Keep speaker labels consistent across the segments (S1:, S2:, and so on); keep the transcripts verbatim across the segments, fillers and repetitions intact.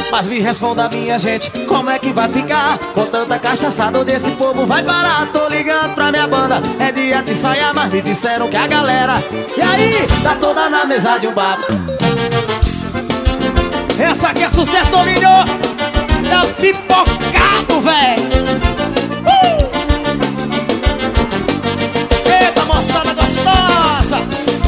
S1: Mas me responda, minha gente, como é que vai ficar com tanta cachaçada? Onde esse povo vai parar? Tô ligando pra minha banda, é dia de saia, mas me disseram que a galera, e aí, tá toda na mesa de um bar.
S2: Essa aqui é sucesso, Domínio! Tá pipocado, véi! Uh! Eita, moçada gostosa!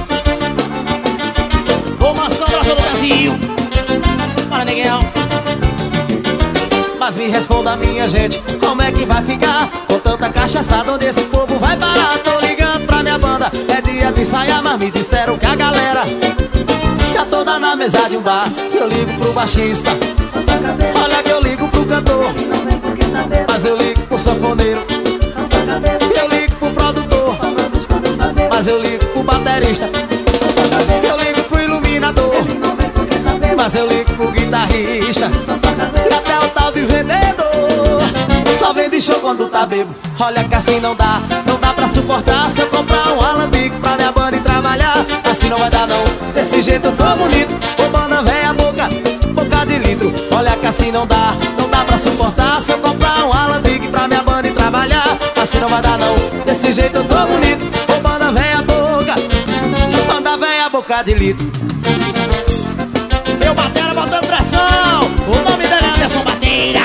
S2: Ô, maçã pra todo o Brasil! Para, neguinho!
S1: Mas me responda, minha gente, como é que vai ficar com tanta cachaçada? Onde esse povo vai parar? Tô ligando pra minha banda, é dia de saia, mas me disseram que a galera tá toda na mesa de um bar. Eu ligo pro baixista, olha que eu ligo pro cantor, mas eu ligo pro sanfoneiro, eu ligo pro produtor, mas eu ligo pro baterista, eu ligo pro iluminador, mas eu ligo pro guitarrista, e até o tal de vendedor só vende show quando tá bebo. Olha que assim não dá, não dá pra suportar. Se eu comprar um alambique pra minha banda e trabalhar, assim não vai dar não, desse jeito eu tô bonito, roubando véia boca, boca de litro. Olha que assim não dá, não dá pra suportar. Se eu comprar um alambique pra minha banda e trabalhar, assim não vai dar não, desse jeito eu tô bonito, roubando véia boca, manda véia boca de litro.
S2: Meu batera botando pressão, o nome dele é Anderson Bateira.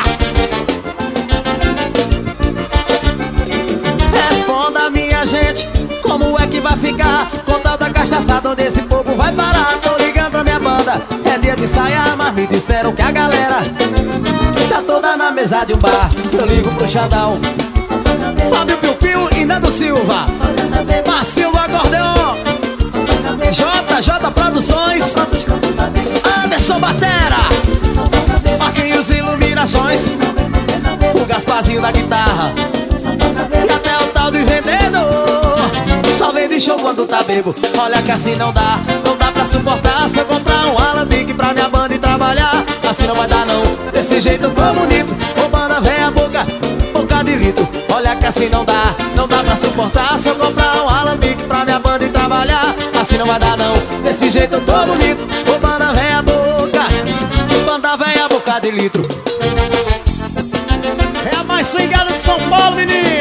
S1: Responda, minha gente, como é que vai ficar com tanta cachaçada? Onde esse povo vai parar? Tô ligando pra minha banda, é dia de saia, mas me disseram que a galera tá toda na mesa de um bar. Eu ligo pro Xandão, Fábio Piu Piu e Nando Silva, Marcilva Acordeon, J J Produções, Anderson Batera, Marquinhos Iluminações, o Gasparzinho da guitarra, e até o tal de vendedor só vende show quando tá bebo. Olha que assim não dá, não dá pra suportar. Se eu comprar um alambique pra minha banda e trabalhar, assim não vai dar não, desse jeito eu tô bonito, roubando a véia boca, boca de litro. Olha que assim não dá, não dá pra suportar. Se eu comprar um alambique pra minha banda e trabalhar, assim não vai dar não, desse jeito eu tô bonito, roubando a véia boca, roubando a véia boca de litro.
S2: É a mais swingada de São Paulo, menino!